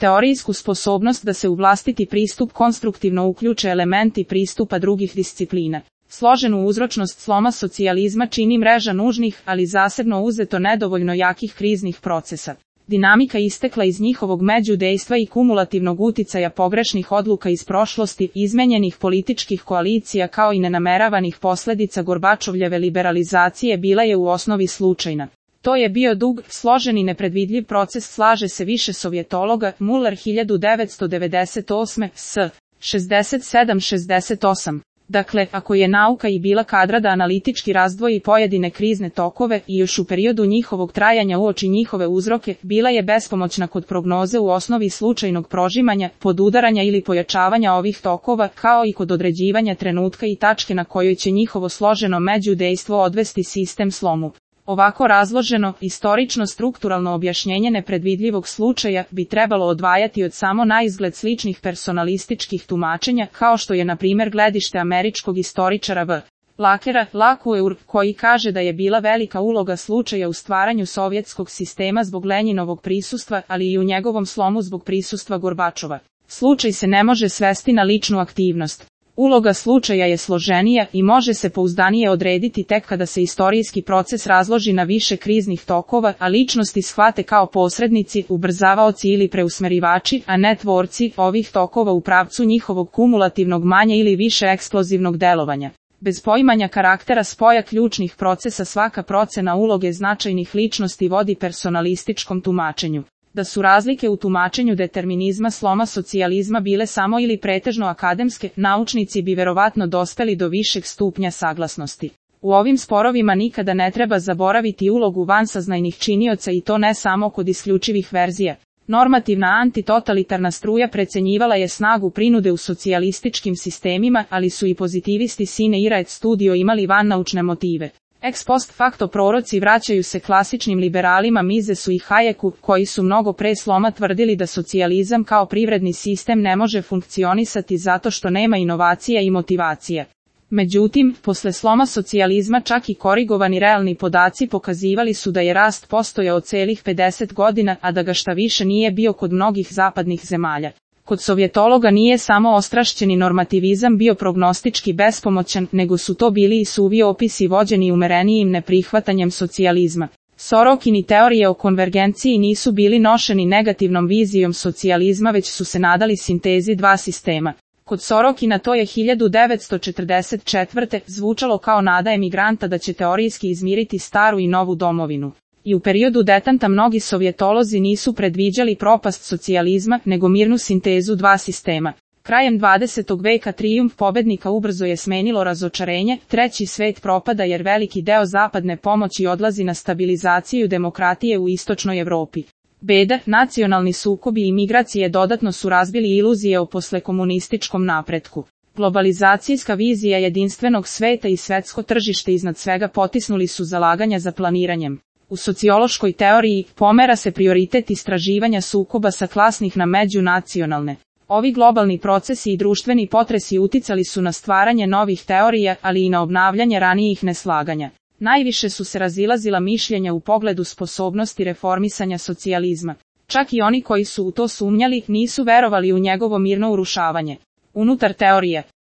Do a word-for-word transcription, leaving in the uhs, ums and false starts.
teorijsku sposobnost da se u vlastiti pristup konstruktivno uključe elementi pristupa drugih disciplina. Složenu uzročnost sloma socijalizma čini mreža nužnih, ali zasebno uzeto nedovoljno jakih kriznih procesa. Dinamika istekla iz njihovog međudejstva i kumulativnog uticaja pogrešnih odluka iz prošlosti, izmenjenih političkih koalicija kao i nenameravanih posljedica Gorbačovljeve liberalizacije bila je u osnovi slučajna. To je bio dug, složen i nepredvidljiv proces, slaže se više sovjetologa, Muller hiljadu devetsto devedeset osme. s. šezdeset sedam šezdeset osam. Dakle, ako je nauka i bila kadra da analitički razdvoji pojedine krizne tokove i još u periodu njihovog trajanja uoči njihove uzroke, bila je bespomoćna kod prognoze u osnovi slučajnog prožimanja, podudaranja ili pojačavanja ovih tokova, kao i kod određivanja trenutka i tačke na kojoj će njihovo složeno međudejstvo odvesti sistem slomu. Ovako razloženo, istorično-strukturalno objašnjenje nepredvidljivog slučaja bi trebalo odvajati od samo naizgled sličnih personalističkih tumačenja, kao što je na primjer gledište američkog istoričara V. Lakera, Lakueur, koji kaže da je bila velika uloga slučaja u stvaranju sovjetskog sistema zbog Lenjinovog prisustva, ali i u njegovom slomu zbog prisustva Gorbačova. Slučaj se ne može svesti na ličnu aktivnost. Uloga slučaja je složenija i može se pouzdanije odrediti tek kada se istorijski proces razloži na više kriznih tokova, a ličnosti shvate kao posrednici, ubrzavaoci ili preusmerivači, a ne tvorci ovih tokova u pravcu njihovog kumulativnog manje ili više eksplozivnog delovanja. Bez poimanja karaktera spoja ključnih procesa svaka procena uloge značajnih ličnosti vodi personalističkom tumačenju. Da su razlike u tumačenju determinizma sloma socijalizma bile samo ili pretežno akademske, naučnici bi verovatno dospeli do višeg stupnja saglasnosti. U ovim sporovima nikada ne treba zaboraviti ulogu vansaznajnih činioca i to ne samo kod isključivih verzija. Normativna antitotalitarna struja precenjivala je snagu prinude u socijalističkim sistemima, ali su i pozitivisti sine ira et studio imali vannaučne motive. Ex post facto proroci vraćaju se klasičnim liberalima Misesu i Hayeku, koji su mnogo pre sloma tvrdili da socijalizam kao privredni sistem ne može funkcionisati zato što nema inovacija i motivacije. Međutim, posle sloma socijalizma čak i korigovani realni podaci pokazivali su da je rast postojao celih pedeset godina, a da ga šta više nije bio kod mnogih zapadnih zemalja. Kod sovjetologa nije samo ostrašćeni normativizam bio prognostički bespomoćan, nego su to bili i suvi opisi vođeni umerenijim neprihvatanjem socijalizma. Sorokini teorije o konvergenciji nisu bili nošeni negativnom vizijom socijalizma, već su se nadali sintezi dva sistema. Kod Sorokina to je hiljadu devetsto četrdeset četvrte zvučalo kao nada emigranta da će teorijski izmiriti staru i novu domovinu. I u periodu detanta mnogi sovjetolozi nisu predviđali propast socijalizma, nego mirnu sintezu dva sistema. Krajem dvadesetog veka trijumf pobednika ubrzo je smenilo razočarenje, treći svet propada jer veliki deo zapadne pomoći odlazi na stabilizaciju demokratije u istočnoj Evropi. Beda, nacionalni sukobi i migracije dodatno su razbili iluzije o poslekomunističkom napretku. Globalizacijska vizija jedinstvenog sveta i svetsko tržište iznad svega potisnuli su zalaganja za planiranjem. U sociološkoj teoriji pomera se prioritet istraživanja sukoba sa klasnih na međunacionalne. Ovi globalni procesi i društveni potresi uticali su na stvaranje novih teorija, ali i na obnavljanje ranijih neslaganja. Najviše su se razilazila mišljenja u pogledu sposobnosti reformisanja socijalizma. Čak i oni koji su u to sumnjali nisu verovali u njegovo mirno urušavanje. Unutar teorije